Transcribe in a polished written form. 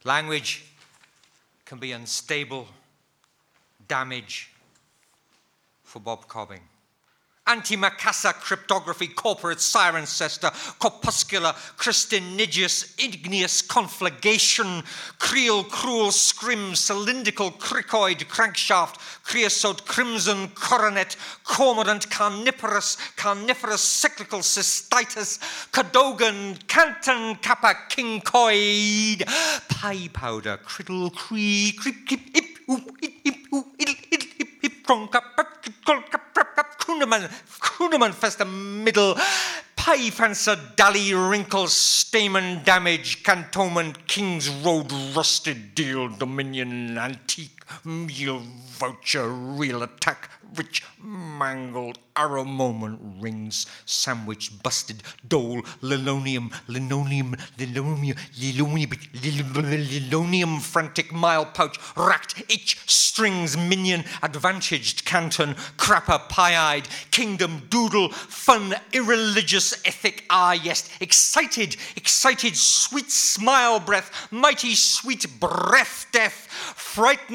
Language can be unstable, damage for Bob Cobbing. Antimacassar cryptography, corporate sirencester, corpuscular, Christinigious, igneous conflagration, creole, cruel scrim, cylindrical, cricoid, crankshaft, creosote, crimson, coronet, cormorant, carnivorous, cyclical cystitis, cadogan, canton, kappa, kinkoid, pie powder, criddle, creep, hip, oop, hip, oop, hip, Kuhneman festa middle, pie fancer, dally, wrinkle, stamen, damage, cantonment, King's Road, rusted deal, dominion, antique, meal, voucher, real attack, rich, mangled, arrow moment, rings, sandwich, busted, dole, linoleum, frantic, mile pouch, racked, itch, strings, minion, advantaged, canton, crapper, pie-eyed, kingdom, doodle, fun, irreligious, ethic, yes, excited, sweet smile breath, mighty sweet breath, death, frightened,